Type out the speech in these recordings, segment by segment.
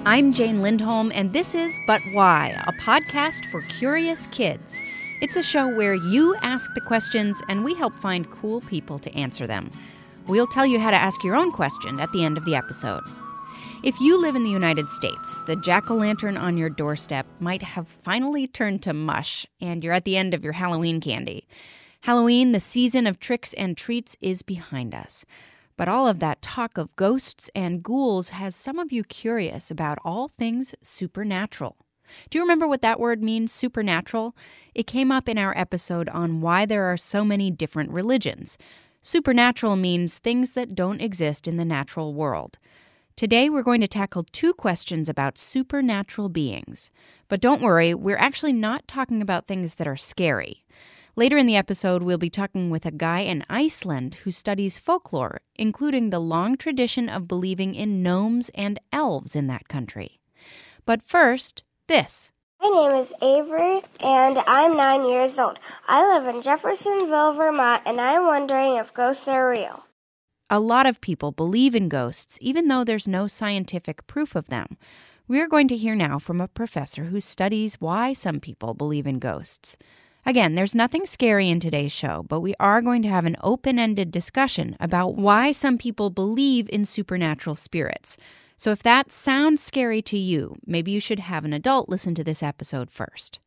I'm Jane Lindholm, and this is But Why, a podcast for curious kids. It's a show where you ask the questions and we help find cool people to answer them. We'll tell you how to ask your own question at the end of the episode. If you live in the United States, the jack-o'-lantern on your doorstep might have finally turned to mush, and you're at the end of your Halloween candy. Halloween, the season of tricks and treats, is behind us. But all of that talk of ghosts and ghouls has some of you curious about all things supernatural. Do you remember what that word means, supernatural? It came up in our episode on why there are so many different religions. Supernatural means things that don't exist in the natural world. Today we're going to tackle 2 questions about supernatural beings. But don't worry, we're actually not talking about things that are scary. Later in the episode, we'll be talking with a guy in Iceland who studies folklore, including the long tradition of believing in gnomes and elves in that country. But first, this. My name is Avery, and I'm 9 years old. I live in Jeffersonville, Vermont, and I'm wondering if ghosts are real. A lot of people believe in ghosts, even though there's no scientific proof of them. We're going to hear now from a professor who studies why some people believe in ghosts. Again, there's nothing scary in today's show, but we are going to have an open-ended discussion about why some people believe in supernatural spirits. So if that sounds scary to you, maybe you should have an adult listen to this episode first.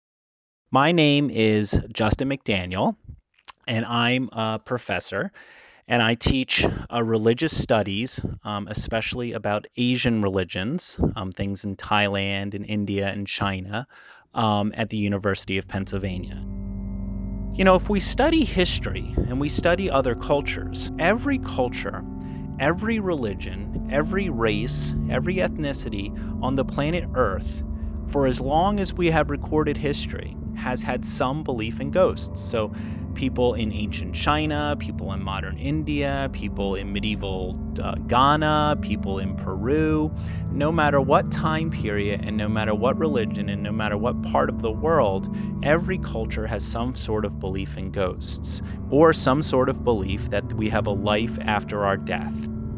My name is Justin McDaniel, and I'm a professor, and I teach religious studies, especially about Asian religions, things in Thailand and India and China, at the University of Pennsylvania. You know, if we study history and we study other cultures, every culture, every religion, every race, every ethnicity on the planet Earth, for as long as we have recorded history, has had some belief in ghosts. So people in ancient China, people in modern India, people in medieval Ghana, people in Peru, no matter what time period and no matter what religion and no matter what part of the world, every culture has some sort of belief in ghosts or some sort of belief that we have a life after our death.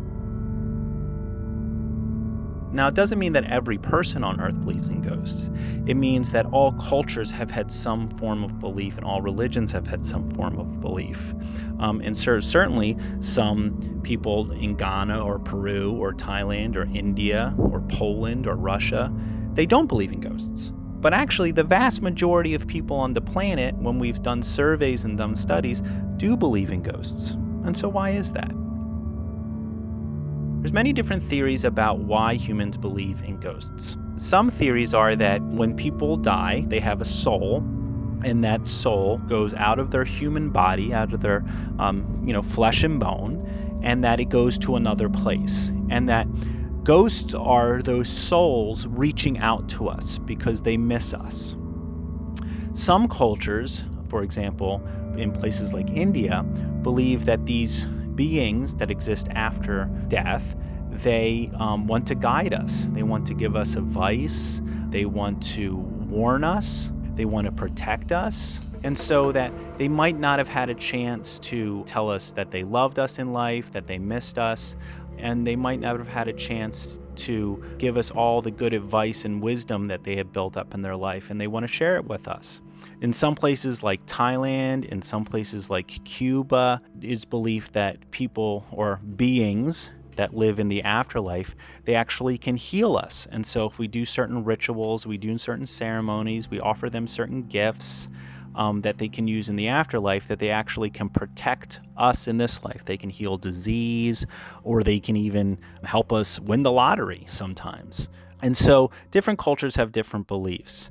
Now, it doesn't mean that every person on Earth believes in ghosts. It means that all cultures have had some form of belief and all religions have had some form of belief. And certainly some people in Ghana or Peru or Thailand or India or Poland or Russia, they don't believe in ghosts. But actually, the vast majority of people on the planet, when we've done surveys and done studies, do believe in ghosts. And so why is that? There's many different theories about why humans believe in ghosts. Some theories are that when people die, they have a soul, and that soul goes out of their human body, out of their flesh and bone, and that it goes to another place. And that ghosts are those souls reaching out to us because they miss us. Some cultures, for example, in places like India, believe that these beings that exist after death, they want to guide us. They want to give us advice. They want to warn us. They want to protect us. And so that they might not have had a chance to tell us that they loved us in life, that they missed us, and they might not have had a chance to give us all the good advice and wisdom that they had built up in their life, and they want to share it with us. In some places like Thailand, in some places like Cuba, it's believed that people or beings that live in the afterlife, they actually can heal us. And so if we do certain rituals, we do certain ceremonies, we offer them certain gifts that they can use in the afterlife, that they actually can protect us in this life. They can heal disease, or they can even help us win the lottery sometimes. And so different cultures have different beliefs.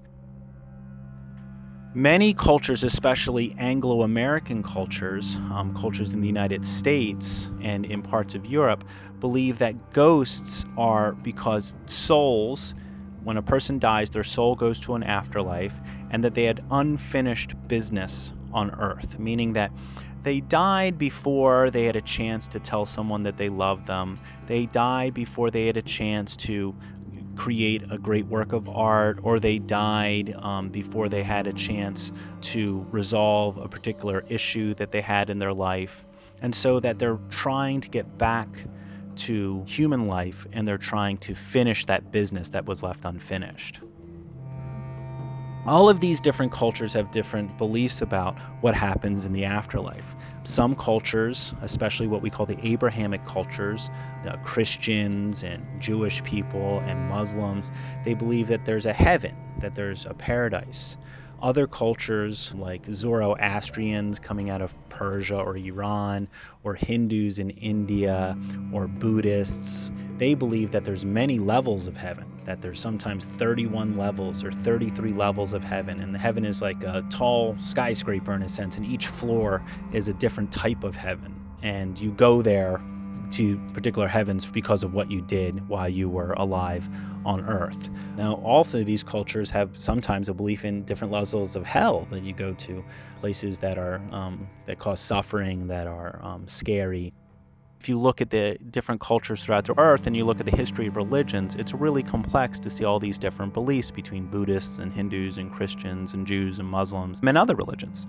Many cultures, especially Anglo-American cultures, cultures in the United States and in parts of Europe, believe that ghosts are because souls, when a person dies, their soul goes to an afterlife, and that they had unfinished business on Earth, meaning that they died before they had a chance to tell someone that they loved them. They died before they had a chance to create a great work of art, or they died before they had a chance to resolve a particular issue that they had in their life. And so that they're trying to get back to human life, and they're trying to finish that business that was left unfinished. All of these different cultures have different beliefs about what happens in the afterlife. Some cultures, especially what we call the Abrahamic cultures, the Christians and Jewish people and Muslims, they believe that there's a heaven, that there's a paradise. Other cultures, like Zoroastrians coming out of Persia or Iran, or Hindus in India, or Buddhists, they believe that there's many levels of heaven, that there's sometimes 31 levels or 33 levels of heaven. And heaven is like a tall skyscraper in a sense, and each floor is a different type of heaven. And you go there to particular heavens because of what you did while you were alive on earth. Now, also these cultures have sometimes a belief in different levels of hell, that you go to places that are that cause suffering, that are scary. If you look at the different cultures throughout the earth and you look at the history of religions, it's really complex to see all these different beliefs between Buddhists and Hindus and Christians and Jews and Muslims and other religions.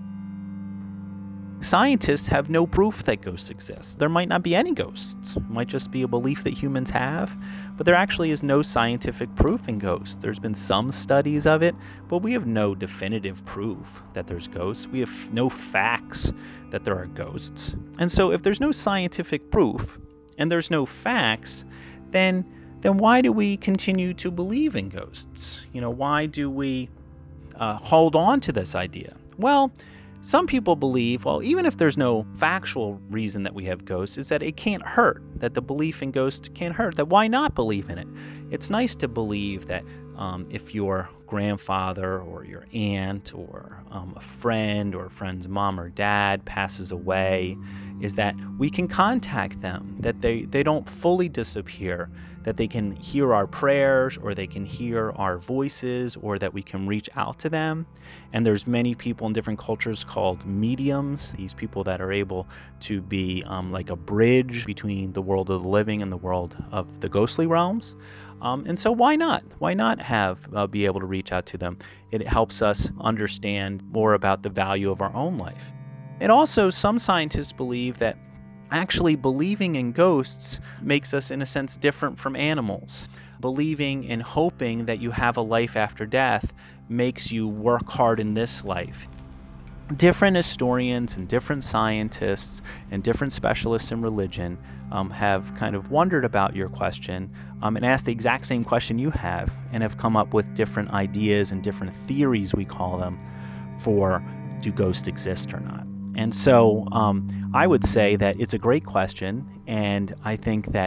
Scientists have no proof that ghosts exist. There might not be any ghosts. It might just be a belief that humans have, but there actually is no scientific proof in ghosts. There's been some studies of it, but we have no definitive proof that there's ghosts. We have no facts that there are ghosts. And so if there's no scientific proof and there's no facts, then why do we continue to believe in ghosts? Why do we hold on to this idea? Well, some people believe, even if there's no factual reason that we have ghosts, is that it can't hurt, that the belief in ghosts can't hurt, that why not believe in it? It's nice to believe that if your grandfather or your aunt or a friend or a friend's mom or dad passes away, is that we can contact them, that they don't fully disappear, that they can hear our prayers or they can hear our voices, or that we can reach out to them. And there's many people in different cultures called mediums, these people that are able to be like a bridge between the world of the living and the world of the ghostly realms. And so why not? Why not be able to reach out to them? It helps us understand more about the value of our own life. And also, some scientists believe that actually believing in ghosts makes us, in a sense, different from animals. Believing and hoping that you have a life after death makes you work hard in this life. Different historians and different scientists and different specialists in religion have kind of wondered about your question and asked the exact same question you have, and have come up with different ideas and different theories, we call them, for do ghosts exist or not. And so I would say that it's a great question, and I think that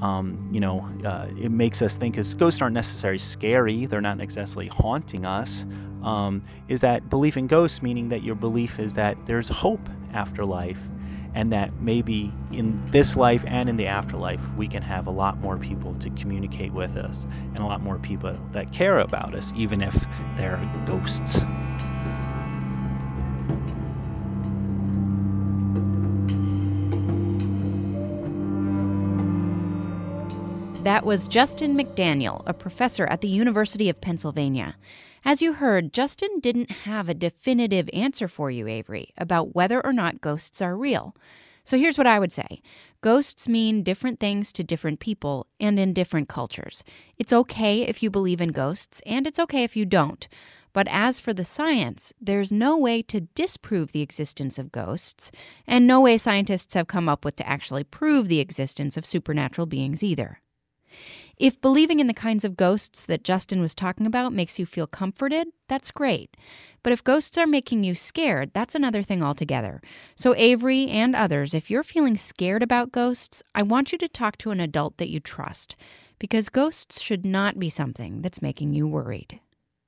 it makes us think, as ghosts aren't necessarily scary, they're not necessarily haunting us, is that belief in ghosts, meaning that your belief is that there's hope after life, and that maybe in this life and in the afterlife we can have a lot more people to communicate with us, and a lot more people that care about us, even if they're ghosts. That was Justin McDaniel, a professor at the University of Pennsylvania. As you heard, Justin didn't have a definitive answer for you, Avery, about whether or not ghosts are real. So here's what I would say. Ghosts mean different things to different people and in different cultures. It's okay if you believe in ghosts, and it's okay if you don't. But as for the science, there's no way to disprove the existence of ghosts, and no way scientists have come up with to actually prove the existence of supernatural beings either. If believing in the kinds of ghosts that Justin was talking about makes you feel comforted, that's great. But if ghosts are making you scared, that's another thing altogether. So Avery and others, if you're feeling scared about ghosts, I want you to talk to an adult that you trust, because ghosts should not be something that's making you worried.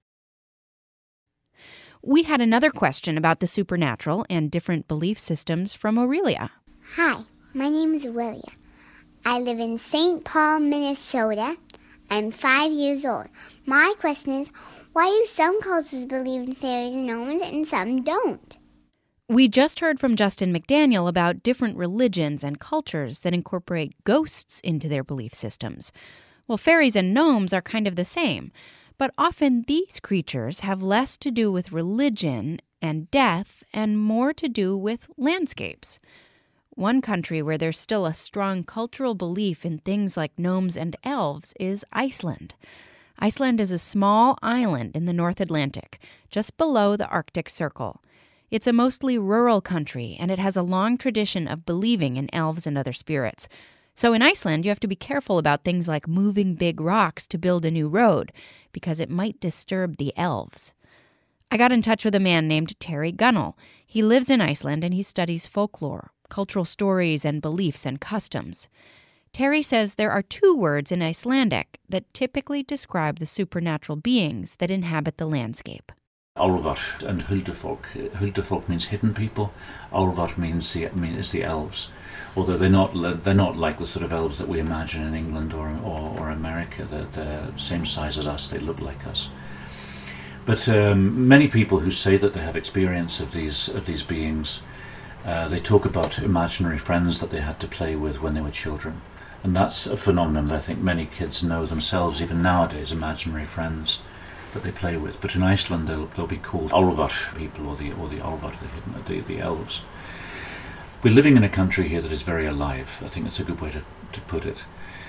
We had another question about the supernatural and different belief systems from Aurelia. Hi, my name is Aurelia. I live in St. Paul, Minnesota. I'm 5 years old. My question is, why do some cultures believe in fairies and omens and some don't? We just heard from Justin McDaniel about different religions and cultures that incorporate ghosts into their belief systems. Well, fairies and gnomes are kind of the same, but often these creatures have less to do with religion and death and more to do with landscapes. One country where there's still a strong cultural belief in things like gnomes and elves is Iceland. Iceland is a small island in the North Atlantic, just below the Arctic Circle. It's a mostly rural country, and it has a long tradition of believing in elves and other spirits. So in Iceland, you have to be careful about things like moving big rocks to build a new road, because it might disturb the elves. I got in touch with a man named Terry Gunnell. He lives in Iceland, and he studies folklore, cultural stories, and beliefs and customs. Terry says there are 2 words in Icelandic that typically describe the supernatural beings that inhabit the landscape. Álfar and Huldufolk. Huldufolk means hidden people. Álfar is the elves, although they're not like the sort of elves that we imagine in England or America. They're the same size as us. They look like us. But many people who say that they have experience of these beings, they talk about imaginary friends that they had to play with when they were children. And that's a phenomenon that I think many kids know themselves, even nowadays, imaginary friends that they play with. But in Iceland, they'll be called Álfar people, or the Álfar, the elves. We're living in a country here that is very alive. I think that's a good way to put it.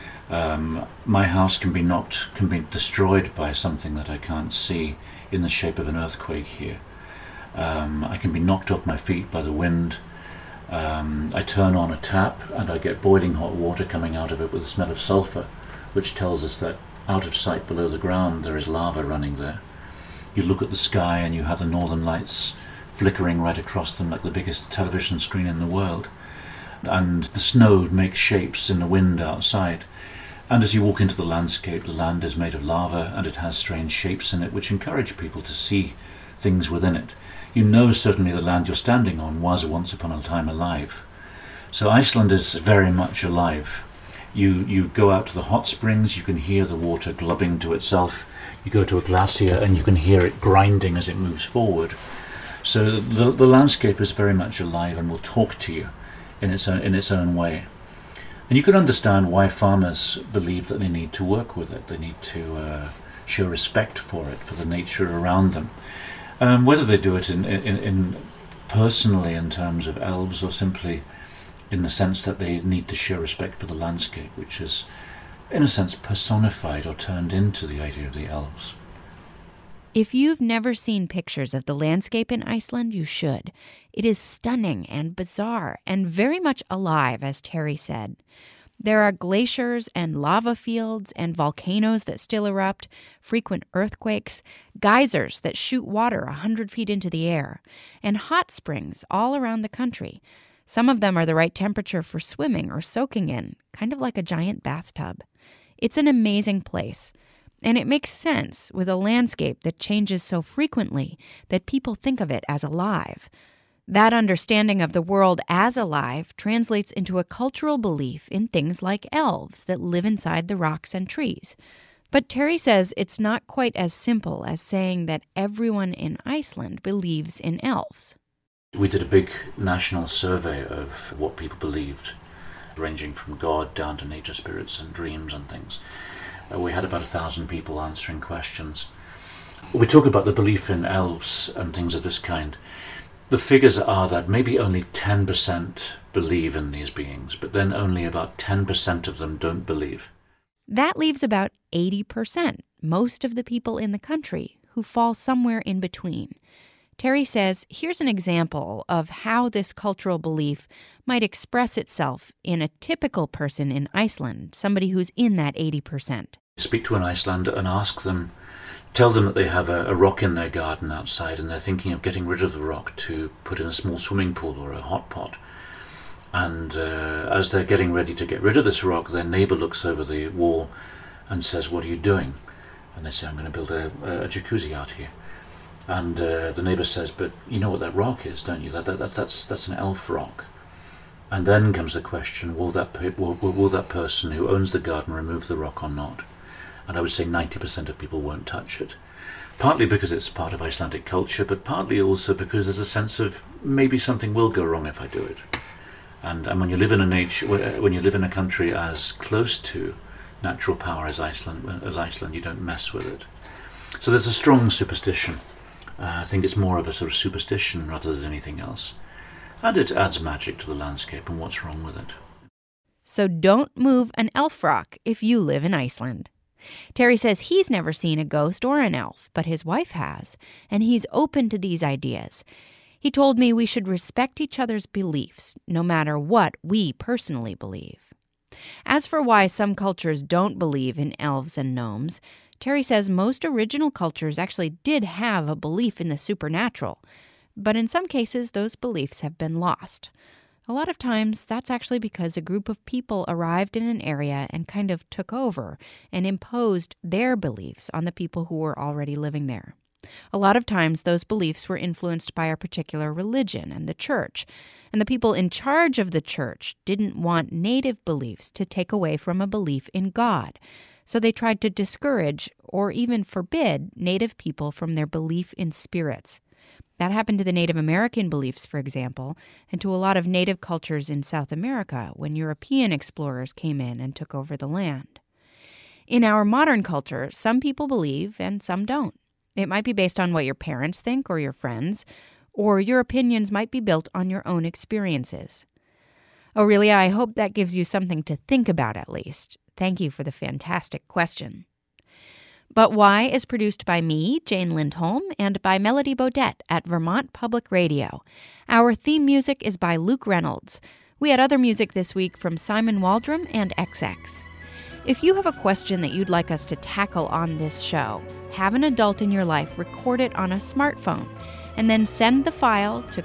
My house can be destroyed by something that I can't see in the shape of an earthquake here. I can be knocked off my feet by the wind. I turn on a tap and I get boiling hot water coming out of it with the smell of sulfur, which tells us that out of sight below the ground there is lava running there. You look at the sky and you have the northern lights flickering right across them like the biggest television screen in the world. And the snow makes shapes in the wind outside. And as you walk into the landscape, the land is made of lava and it has strange shapes in it which encourage people to see things within it. You know certainly the land you're standing on was once upon a time alive. So Iceland is very much alive. You go out to the hot springs, you can hear the water glubbing to itself. You go to a glacier and you can hear it grinding as it moves forward. So the landscape is very much alive and will talk to you in its own way. And you can understand why farmers believe that they need to work with it. They need to show respect for it, for the nature around them. Whether they do it in personally in terms of elves, or simply in the sense that they need to show respect for the landscape, which is, in a sense, personified or turned into the idea of the elves. If you've never seen pictures of the landscape in Iceland, you should. It is stunning and bizarre and very much alive, as Terry said. There are glaciers and lava fields and volcanoes that still erupt, frequent earthquakes, geysers that shoot water 100 feet into the air, and hot springs all around the country. Some of them are the right temperature for swimming or soaking in, kind of like a giant bathtub. It's an amazing place, and it makes sense with a landscape that changes so frequently that people think of it as alive. That understanding of the world as alive translates into a cultural belief in things like elves that live inside the rocks and trees. But Terry says it's not quite as simple as saying that everyone in Iceland believes in elves. We did a big national survey of what people believed, ranging from God down to nature spirits and dreams and things. We had about 1,000 people answering questions. We talk about the belief in elves and things of this kind. The figures are that maybe only 10% believe in these beings, but then only about 10% of them don't believe. That leaves about 80%, most of the people in the country, who fall somewhere in between. Terry says, here's an example of how this cultural belief might express itself in a typical person in Iceland, somebody who's in that 80%. Speak to an Icelander and ask them, tell them that they have a rock in their garden outside and they're thinking of getting rid of the rock to put in a small swimming pool or a hot pot. And as they're getting ready to get rid of this rock, their neighbour looks over the wall and says, "What are you doing?" And they say, "I'm going to build a jacuzzi out here." And the neighbour says, "But you know what that rock is, don't you? That's an elf rock." And then comes the question, will that person who owns the garden remove the rock or not? And I would say 90% of people won't touch it. Partly because it's part of Icelandic culture, but partly also because there's a sense of maybe something will go wrong if I do it. And when you live in a country as close to natural power as Iceland, you don't mess with it. So there's a strong superstition. I think it's more of a sort of superstition rather than anything else. And it adds magic to the landscape, and what's wrong with it? So don't move an elf rock if you live in Iceland. Terry says he's never seen a ghost or an elf, but his wife has, and he's open to these ideas. He told me we should respect each other's beliefs, no matter what we personally believe. As for why some cultures don't believe in elves and gnomes, Terry says most original cultures actually did have a belief in the supernatural, but in some cases those beliefs have been lost. A lot of times, that's actually because a group of people arrived in an area and kind of took over and imposed their beliefs on the people who were already living there. A lot of times, those beliefs were influenced by a particular religion and the church, and the people in charge of the church didn't want native beliefs to take away from a belief in God, so they tried to discourage or even forbid native people from their belief in spirits. That happened to the Native American beliefs, for example, and to a lot of native cultures in South America when European explorers came in and took over the land. In our modern culture, some people believe and some don't. It might be based on what your parents think or your friends, or your opinions might be built on your own experiences. Aurelia, I hope that gives you something to think about at least. Thank you for the fantastic question. But Why is produced by me, Jane Lindholm, and by Melody Bodette at Vermont Public Radio. Our theme music is by Luke Reynolds. We had other music this week from Simon Waldron and XX. If you have a question that you'd like us to tackle on this show, have an adult in your life record it on a smartphone, and then send the file to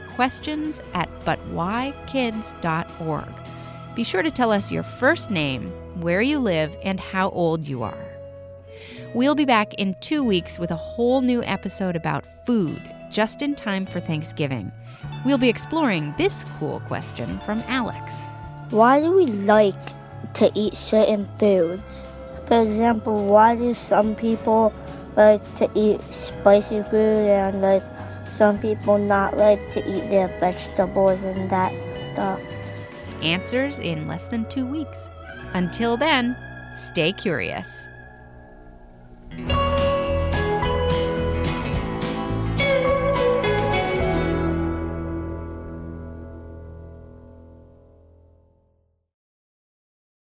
questions@butwhykids.org. Be sure to tell us your first name, where you live, and how old you are. We'll be back in 2 weeks with a whole new episode about food, just in time for Thanksgiving. We'll be exploring this cool question from Alex. Why do we like to eat certain foods? For example, why do some people like to eat spicy food and some people not like to eat their vegetables and that stuff? Answers in less than 2 weeks. Until then, stay curious.